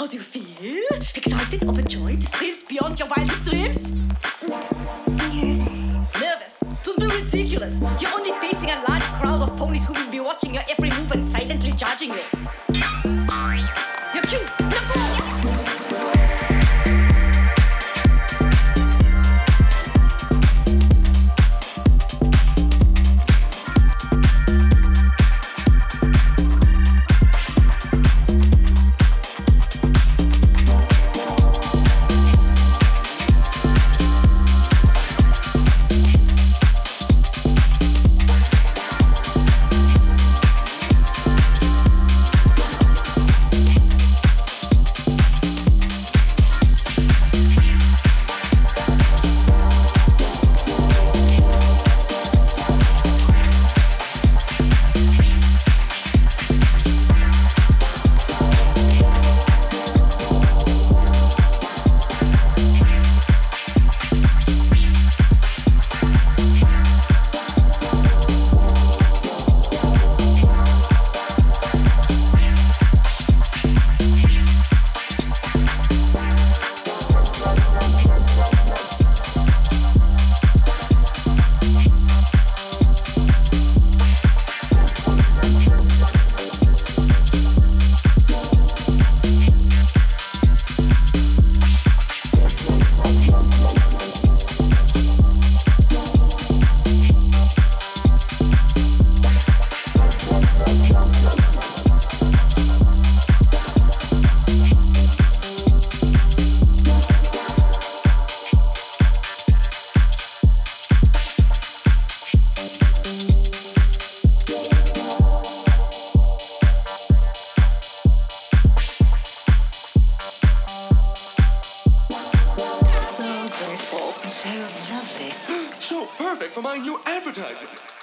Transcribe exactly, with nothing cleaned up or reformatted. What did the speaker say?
How do you feel? Excited, overjoyed, thrilled beyond your wildest dreams? Nervous. Nervous? Don't be ridiculous. You're only facing a large crowd of ponies who will be watching your every move and silently judging you. You're cute. Now go! So lovely. So perfect for my new advertisement.